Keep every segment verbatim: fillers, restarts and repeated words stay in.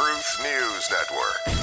Truth News Network.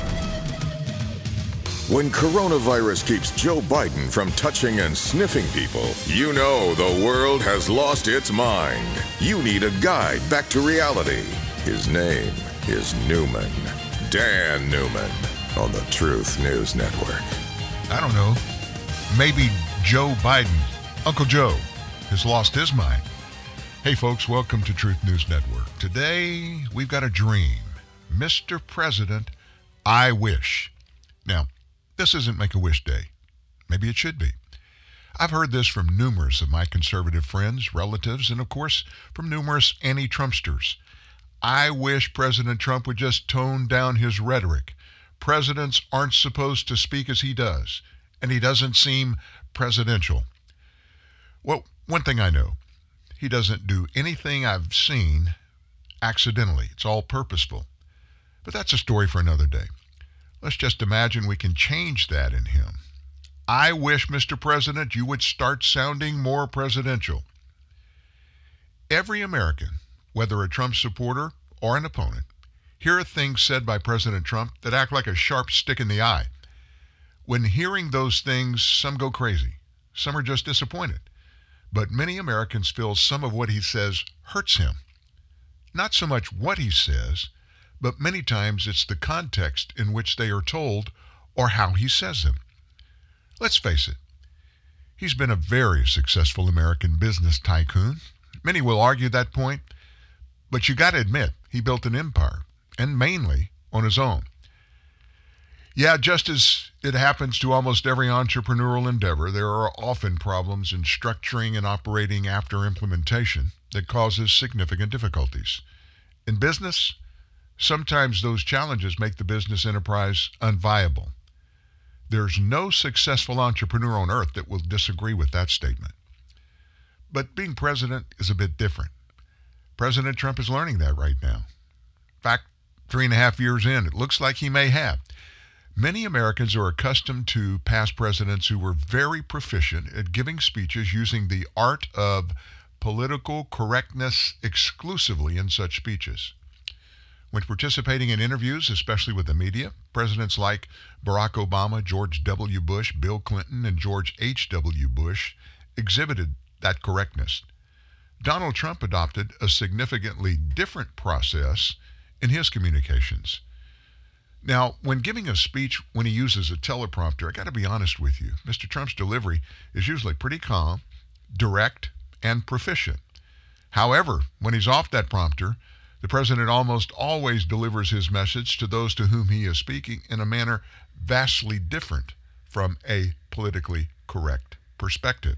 When coronavirus keeps Joe Biden from touching and sniffing people, you know the world has lost its mind. You need a guide back to reality. His name is Newman. Dan Newman on the Truth News Network. I don't know. Maybe Joe Biden, Uncle Joe, has lost his mind. Hey folks, welcome to Truth News Network. Today, we've got a dream. Mister President, I wish. Now, this isn't Make-A-Wish Day. Maybe it should be. I've heard this from numerous of my conservative friends, relatives, and of course, from numerous anti-Trumpsters. I wish President Trump would just tone down his rhetoric. Presidents aren't supposed to speak as he does, and he doesn't seem presidential. Well, one thing I know, he doesn't do anything I've seen accidentally. It's all purposeful. But that's a story for another day. Let's just imagine we can change that in him. I wish, Mister President, you would start sounding more presidential. Every American, whether a Trump supporter or an opponent, hear things said by President Trump that act like a sharp stick in the eye. When hearing those things, some go crazy. Some are just disappointed. But many Americans feel some of what he says hurts him. Not so much what he says, but many times it's the context in which they are told or how he says them. Let's face it, he's been a very successful American business tycoon. Many will argue that point, but you got to admit, he built an empire, and mainly on his own. Yeah, just as it happens to almost every entrepreneurial endeavor, there are often problems in structuring and operating after implementation that causes significant difficulties. In business, sometimes those challenges make the business enterprise unviable. There's no successful entrepreneur on earth that will disagree with that statement. But being president is a bit different. President Trump is learning that right now. In fact, three and a half years in, it looks like he may have. Many Americans are accustomed to past presidents who were very proficient at giving speeches using the art of political correctness exclusively in such speeches. When participating in interviews, especially with the media, presidents like Barack Obama, George W. Bush, Bill Clinton, and George H W. Bush exhibited that correctness. Donald Trump adopted a significantly different process in his communications. Now, when giving a speech when he uses a teleprompter, I got to be honest with you, Mister Trump's delivery is usually pretty calm, direct, and proficient. However, when he's off that prompter, the president almost always delivers his message to those to whom he is speaking in a manner vastly different from a politically correct perspective.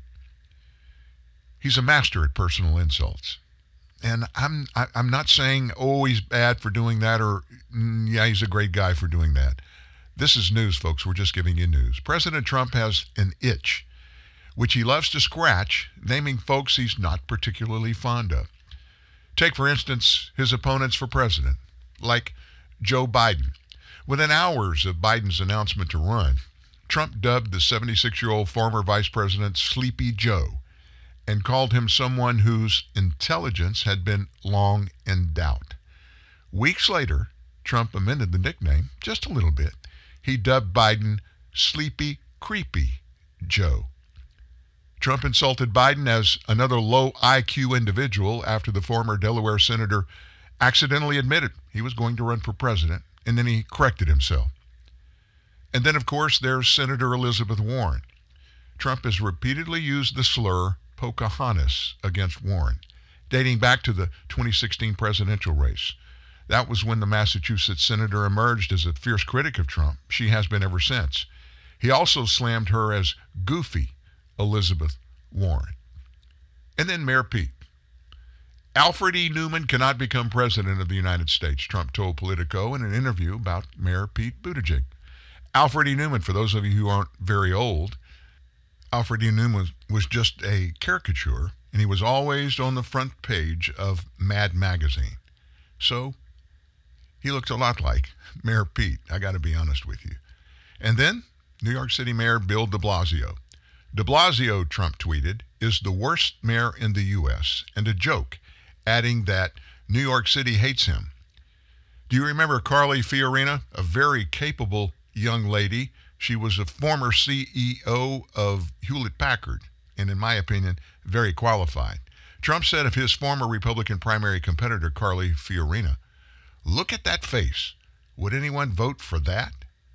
He's a master at personal insults. And I'm I, I'm not saying, oh, he's bad for doing that, or, mm, yeah, he's a great guy for doing that. This is news, folks. We're just giving you news. President Trump has an itch, which he loves to scratch, naming folks he's not particularly fond of. Take, for instance, his opponents for president, like Joe Biden. Within hours of Biden's announcement to run, Trump dubbed the seventy-six-year-old former vice president Sleepy Joe and called him someone whose intelligence had been long in doubt. Weeks later, Trump amended the nickname just a little bit. He dubbed Biden Sleepy Creepy Joe. Trump insulted Biden as another low I Q individual after the former Delaware senator accidentally admitted he was going to run for president, and then he corrected himself. And then, of course, there's Senator Elizabeth Warren. Trump has repeatedly used the slur Pocahontas against Warren, dating back to the twenty sixteen presidential race. That was when the Massachusetts senator emerged as a fierce critic of Trump. She has been ever since. He also slammed her as goofy Elizabeth Warren. And then Mayor Pete. Alfred E. Newman cannot become president of the United States, Trump told Politico in an interview about Mayor Pete Buttigieg. Alfred E. Newman, for those of you who aren't very old, Alfred E. Newman was, was just a caricature, and he was always on the front page of Mad Magazine. So he looked a lot like Mayor Pete, I got to be honest with you. And then New York City Mayor Bill de Blasio. De Blasio, Trump tweeted, is the worst mayor in the U S, and a joke, adding that New York City hates him. Do you remember Carly Fiorina, a very capable young lady? She was a former C E O of Hewlett-Packard, and in my opinion, very qualified. Trump said of his former Republican primary competitor, Carly Fiorina, "Look at that face. Would anyone vote for that?"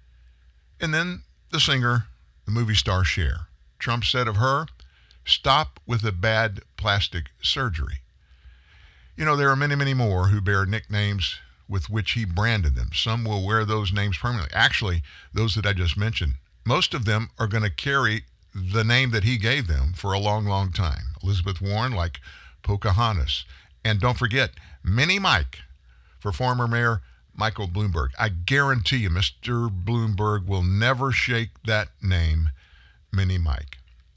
And then the singer, the movie star Cher. Trump said of her, "Stop with the bad plastic surgery." You know, there are many, many more who bear nicknames with which he branded them. Some will wear those names permanently. Actually, those that I just mentioned, most of them are going to carry the name that he gave them for a long, long time. Elizabeth Warren, like Pocahontas. And don't forget, Mini Mike for former Mayor Michael Bloomberg. I guarantee you, Mister Bloomberg will never shake that name, Mini Mike.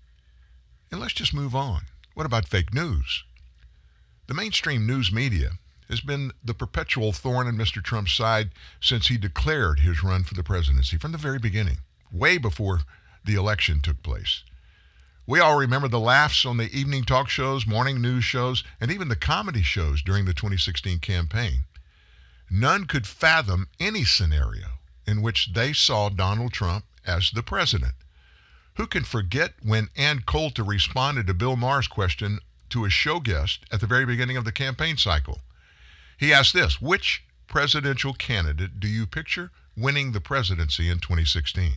And let's just move on. What about fake news? The mainstream news media has been the perpetual thorn in Mister Trump's side since he declared his run for the presidency from the very beginning, way before the election took place. We all remember the laughs on the evening talk shows, morning news shows, and even the comedy shows during the twenty sixteen campaign. None could fathom any scenario in which they saw Donald Trump as the president. Who can forget when Ann Coulter responded to Bill Maher's question to a show guest at the very beginning of the campaign cycle? He asked this: which presidential candidate do you picture winning the presidency in twenty sixteen?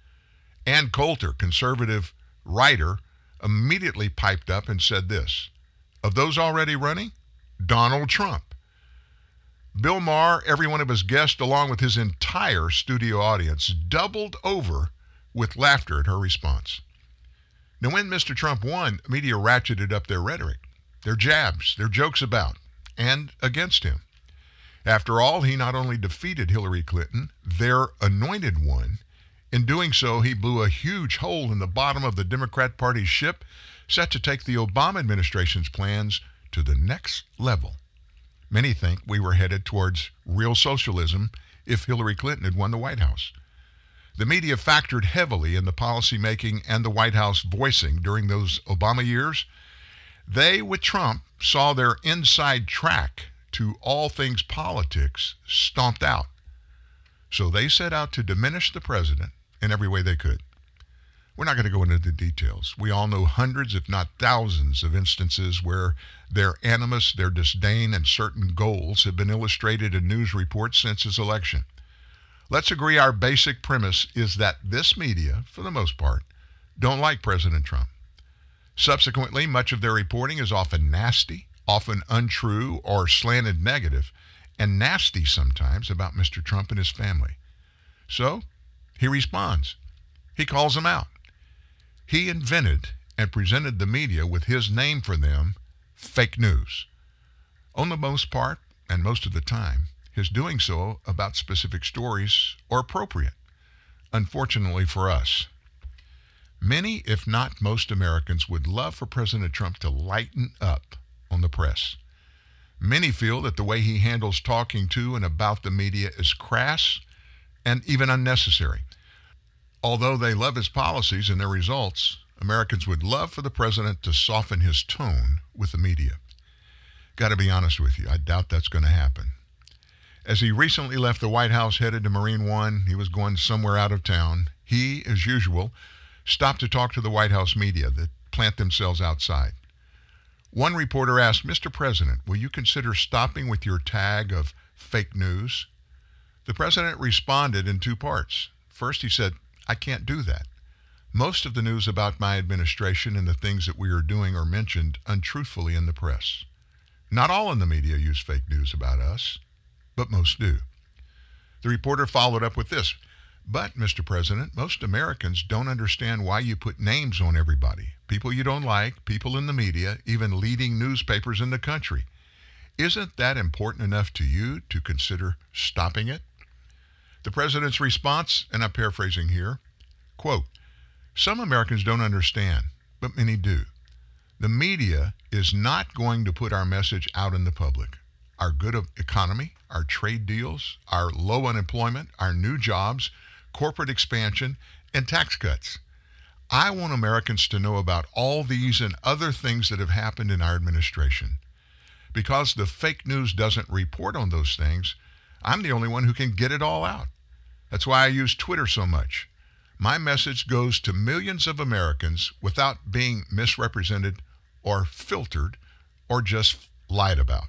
Ann Coulter, conservative writer, immediately piped up and said this: of those already running, Donald Trump. Bill Maher, every one of his guests, along with his entire studio audience, doubled over with laughter at her response. Now, when Mister Trump won, media ratcheted up their rhetoric, their jabs, their jokes about and against him. After all, he not only defeated Hillary Clinton, their anointed one, in doing so, he blew a huge hole in the bottom of the Democrat Party's ship, set to take the Obama administration's plans to the next level. Many think we were headed towards real socialism if Hillary Clinton had won the White House. The media factored heavily in the policymaking and the White House voicing during those Obama years. They, with Trump, saw their inside track to all things politics stomped out. So they set out to diminish the president in every way they could. We're not going to go into the details. We all know hundreds, if not thousands, of instances where their animus, their disdain, and certain goals have been illustrated in news reports since his election. Let's agree our basic premise is that this media, for the most part, don't like President Trump. Subsequently, much of their reporting is often nasty, often untrue or slanted negative, and nasty sometimes about Mister Trump and his family. So, he responds. He calls them out. He invented and presented the media with his name for them, fake news. On the most part, and most of the time, his doing so about specific stories are appropriate. Unfortunately for us, many, if not most Americans, would love for President Trump to lighten up on the press. Many feel that the way he handles talking to and about the media is crass and even unnecessary. Although they love his policies and their results, Americans would love for the president to soften his tone with the media. Got to be honest with you, I doubt that's going to happen. As he recently left the White House headed to Marine One, he was going somewhere out of town. He, as usual, stopped to talk to the White House media that plant themselves outside. One reporter asked, "Mister President, will you consider stopping with your tag of fake news?" The president responded in two parts. First, he said, "I can't do that. Most of the news about my administration and the things that we are doing are mentioned untruthfully in the press. Not all in the media use fake news about us, but most do." The reporter followed up with this: "But, Mister President, most Americans don't understand why you put names on everybody. People you don't like, people in the media, even leading newspapers in the country. Isn't that important enough to you to consider stopping it?" The president's response, and I'm paraphrasing here, quote, "Some Americans don't understand, but many do. The media is not going to put our message out in the public. Our good economy, our trade deals, our low unemployment, our new jobs, corporate expansion, and tax cuts. I want Americans to know about all these and other things that have happened in our administration. Because the fake news doesn't report on those things, I'm the only one who can get it all out. That's why I use Twitter so much. My message goes to millions of Americans without being misrepresented or filtered or just lied about.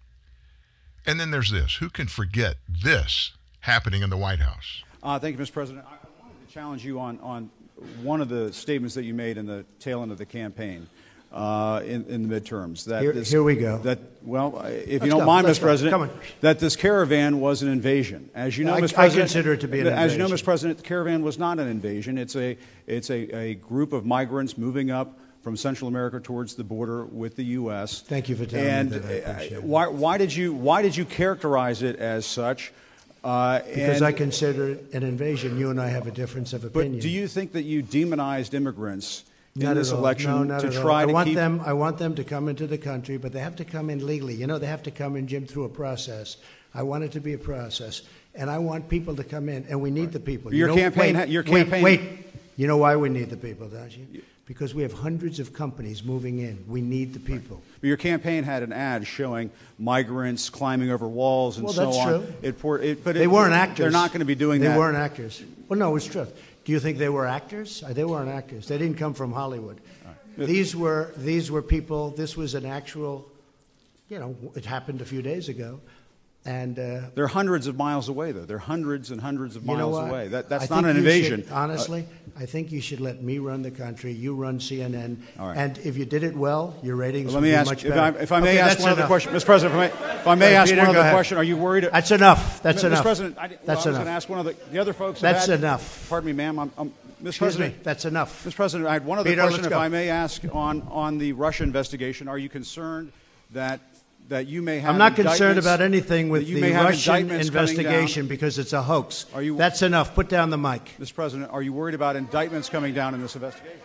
And then there's this. Who can forget this happening in the White House? Uh, thank you, Mister President. I wanted to challenge you on, on one of the statements that you made in the tail end of the campaign uh, in, in the midterms. That here, this, here we go. That well, if Let's you don't go. mind, Let's Mister go. President, Come on. that this caravan was an invasion. As you know, I, Mister I President, consider it to be an as invasion. you know, Mister President, the caravan was not an invasion. It's a it's a, a group of migrants moving up from Central America towards the border with the U S. Thank you for telling and me that. I appreciate it. why why did you why did you characterize it as such? Uh, Because and, I consider it an invasion. You and I have a difference of opinion. But do you think that you demonized immigrants in Not this at all. election no, not to at try all. to I want keep them. I want them to come into the country, but they have to come in legally. You know, they have to come in, Jim, through a process. I want it to be a process, and I want people to come in, and we need the people. Your you know, campaign Wait, ha- your wait, campaign- Wait. You know why we need the people, don't you? Because we have hundreds of companies moving in. We need the people. Your campaign had an ad showing migrants climbing over walls and Well, so that's on. true. It, pour, it, but They it, weren't actors. They're not going to be doing they that. They weren't actors. Well, no, it's true. Do you think they were actors? Uh, They weren't actors. They didn't come from Hollywood. Right. These were these were people. This was an actual. You know, it happened a few days ago, and uh, they're hundreds of miles away, though. They're hundreds and hundreds of you know miles what? away. That, that's I not think an you invasion. should, honestly, uh, I think you should let me run the country. You run C N N, all right. And if you did it well, your ratings Let would me be ask, much if better. I, if I may okay, ask one other enough. question, Mister President. If I may, if I may Right, ask Peter, one go other ahead. question, are you worried? That's enough. That's Mister enough. President, I, well, That's I was enough. going to ask one of the, the other folks. That's had, enough. Pardon me, ma'am. I'm, I'm, Mister Excuse President, me. That's enough. Mister President, I had one other Peter, question, let's if go. I may ask, on on the Russia investigation. Are you concerned that that you may have? I'm not concerned indictments- about anything with that you the may have Russian indictments coming down? investigation because it's a hoax. Are you- That's enough. Put down the mic. Mister President, are you worried about indictments coming down in this investigation?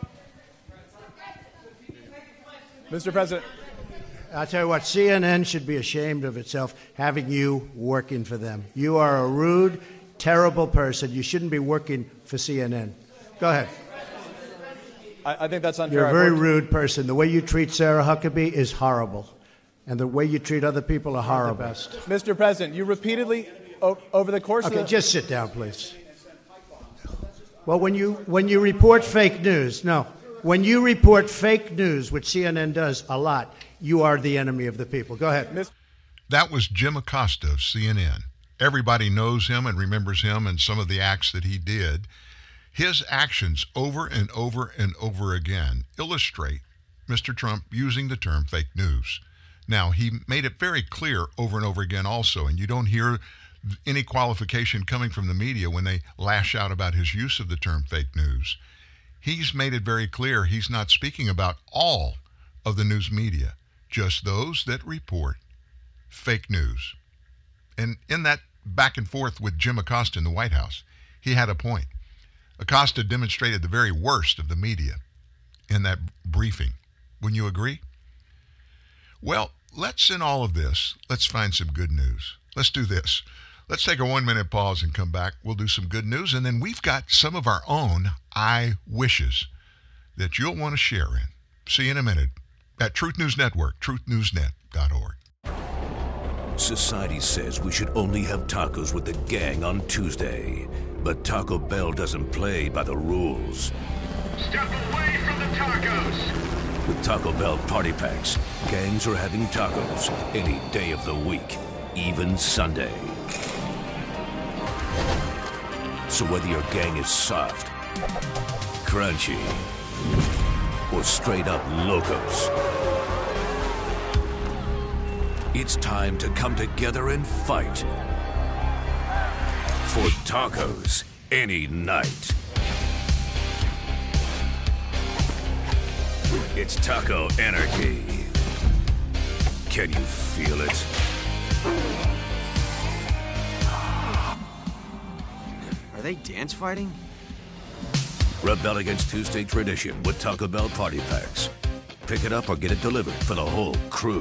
Mister President. I'll tell you what, C N N should be ashamed of itself having you working for them. You are a rude, terrible person. You shouldn't be working for C N N. Go ahead. I, I think that's unfair. You're a I've very worked- rude person. The way you treat Sarah Huckabee is horrible. And the way you treat other people are horrible. Mister President, you repeatedly, o- over the course Okay, of the... just sit down, please. Well, when you when you report fake news, no. When you report fake news, which C N N does a lot, you are the enemy of the people. Go ahead. Miss- That was Jim Acosta of C N N. Everybody knows him and remembers him and some of the acts that he did. His actions over and over and over again illustrate Mister Trump using the term fake news. Now, he made it very clear over and over again also, and you don't hear any qualification coming from the media when they lash out about his use of the term fake news. He's made it very clear he's not speaking about all of the news media, just those that report fake news. And in that back and forth with Jim Acosta in the White House, he had a point. Acosta demonstrated the very worst of the media in that briefing. Wouldn't you agree? Well, let's, in all of this, let's find some good news. Let's do this. Let's take a one-minute pause and come back. We'll do some good news, and then we've got some of our own I wishes that you'll want to share in. See you in a minute at Truth News Network, truth news net dot org. Society says we should only have tacos with the gang on Tuesday, but Taco Bell doesn't play by the rules. Step away from the tacos. With Taco Bell Party Packs, gangs are having tacos any day of the week, even Sunday. So whether your gang is soft, crunchy, or straight up locos, it's time to come together and fight for tacos any night. It's Taco Anarchy. Can you feel it? Are they dance fighting? Rebel against Tuesday tradition with Taco Bell Party Packs. Pick it up or get it delivered for the whole crew.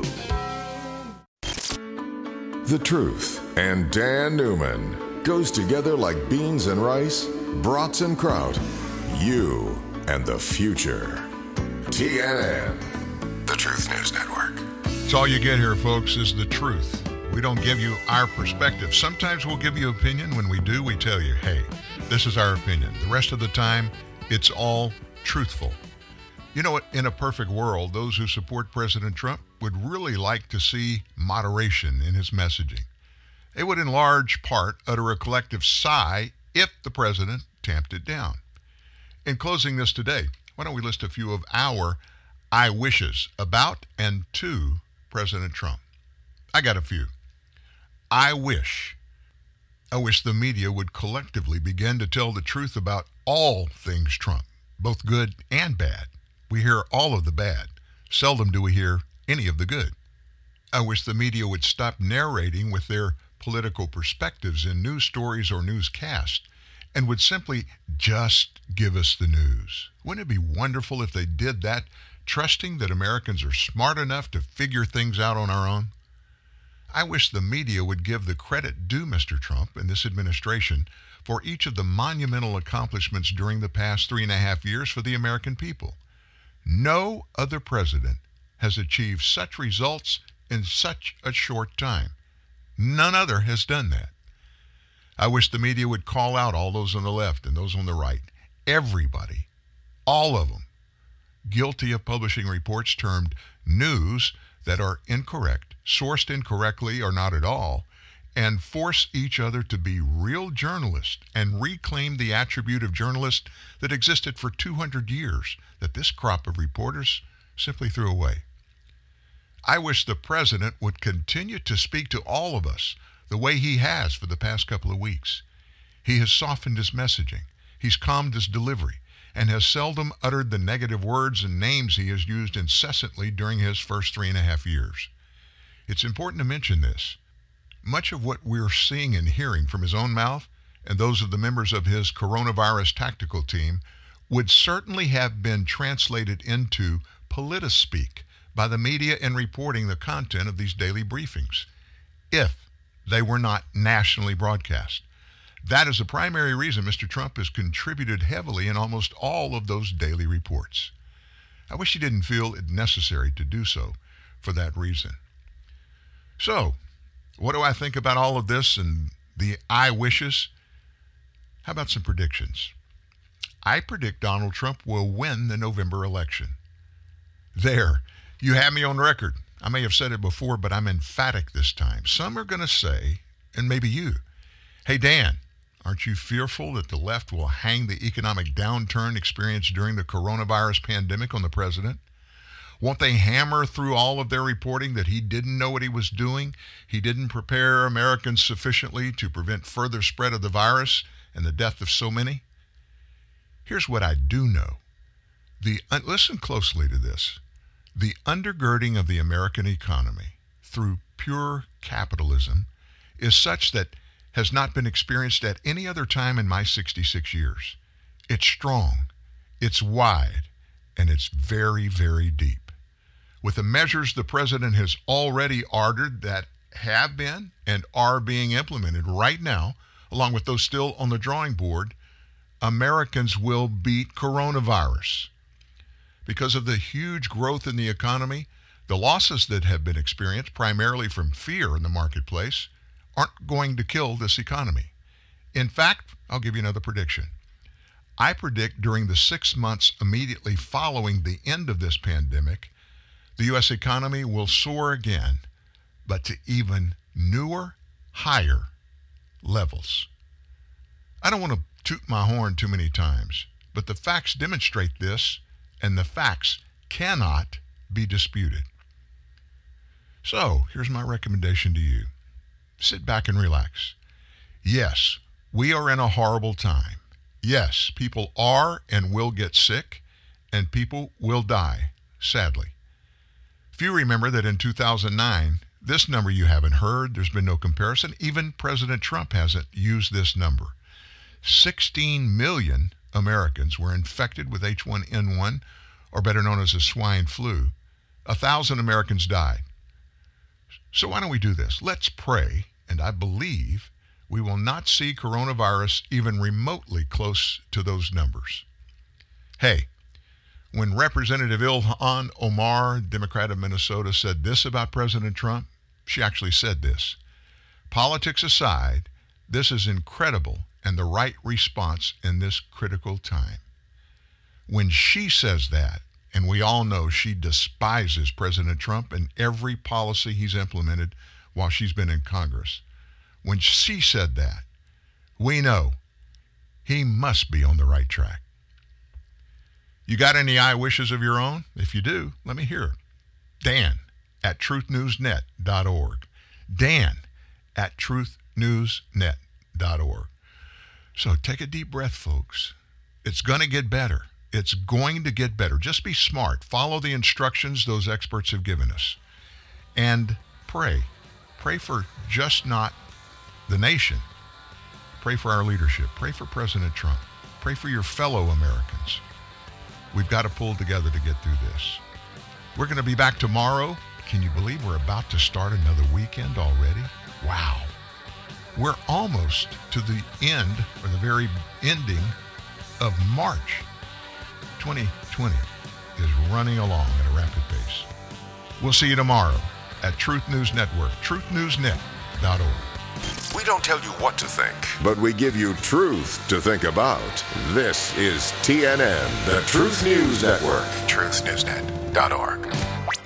The Truth and Dan Newman goes together like beans and rice, brats and kraut. You and the future. T N N, the Truth News Network. It's all you get here, folks, is the truth We don't give you our perspective. Sometimes we'll give you opinion. When we do, we tell you, hey, this is our opinion. The rest of the time, it's all truthful. You know what? In a perfect world, those who support President Trump would really like to see moderation in his messaging. They would in large part utter a collective sigh if the president tamped it down. In closing this today, why don't we list a few of our I wishes about and to President Trump? I got a few. I wish, I wish the media would collectively begin to tell the truth about all things Trump, both good and bad. We hear all of the bad. Seldom do we hear any of the good. I wish the media would stop narrating with their political perspectives in news stories or newscasts and would simply just give us the news. Wouldn't it be wonderful if they did that, trusting that Americans are smart enough to figure things out on our own? I wish the media would give the credit due Mister Trump and this administration for each of the monumental accomplishments during the past three and a half years for the American people. No other president has achieved such results in such a short time. None other has done that. I wish the media would call out all those on the left and those on the right, everybody, all of them, guilty of publishing reports termed news that are incorrect, sourced incorrectly or not at all, and force each other to be real journalists and reclaim the attribute of journalist that existed for two hundred years that this crop of reporters simply threw away. I wish the president would continue to speak to all of us the way he has for the past couple of weeks. He has softened his messaging, he's calmed his delivery, and has seldom uttered the negative words and names he has used incessantly during his first three and a half years. It's important to mention this. Much of what we're seeing and hearing from his own mouth and those of the members of his coronavirus tactical team would certainly have been translated into politispeak by the media in reporting the content of these daily briefings, if they were not nationally broadcast. That is the primary reason Mister Trump has contributed heavily in almost all of those daily reports. I wish he didn't feel it necessary to do so for that reason. So, what do I think about all of this and the I wishes? How about some predictions? I predict Donald Trump will win the November election. There, you have me on record. I may have said it before, but I'm emphatic this time. Some are going to say, and maybe you, hey, Dan, aren't you fearful that the left will hang the economic downturn experienced during the coronavirus pandemic on the president? Won't they hammer through all of their reporting that he didn't know what he was doing? He didn't prepare Americans sufficiently to prevent further spread of the virus and the death of so many? Here's what I do know. The uh, listen closely to this. The undergirding of the American economy through pure capitalism is such that has not been experienced at any other time in my sixty-six years. It's strong, it's wide, and it's very, very deep. With the measures the president has already ordered that have been and are being implemented right now, along with those still on the drawing board, Americans will beat coronavirus. Because of the huge growth in the economy, the losses that have been experienced, primarily from fear in the marketplace, aren't going to kill this economy. In fact, I'll give you another prediction. I predict during the six months immediately following the end of this pandemic, the U S economy will soar again, but to even newer, higher levels. I don't want to toot my horn too many times, but the facts demonstrate this, and the facts cannot be disputed. So, here's my recommendation to you. Sit back and relax. Yes, we are in a horrible time. Yes, people are and will get sick, and people will die, sadly. Few remember that in two thousand nine, this number you haven't heard, there's been no comparison. Even President Trump hasn't used this number. sixteen million Americans were infected with H one N one, or better known as the swine flu. A thousand Americans died. So why don't we do this? Let's pray, and I believe we will not see coronavirus even remotely close to those numbers. Hey, when Representative Ilhan Omar, Democrat of Minnesota, said this about President Trump, she actually said this. politics aside, this is incredible and the right response in this critical time. When she says that, and we all know she despises President Trump and every policy he's implemented while she's been in Congress, when she said that, we know he must be on the right track. You got any I wishes of your own? If you do, let me hear. Dan at truth news net dot org. Dan at truth news net dot org. So take a deep breath, folks. It's going to get better. It's going to get better. Just be smart. Follow the instructions those experts have given us. And pray. Pray for just not the nation. Pray for our leadership. Pray for President Trump. Pray for your fellow Americans. We've got to pull together to get through this. We're going to be back tomorrow. Can you believe we're about to start another weekend already? Wow. We're almost to the end, or the very ending of March. twenty twenty is running along at a rapid pace. We'll see you tomorrow at Truth News Network, truth news net dot org. We don't tell you what to think, but we give you truth to think about. This is T N N, the Truth News Network, truth news net dot org.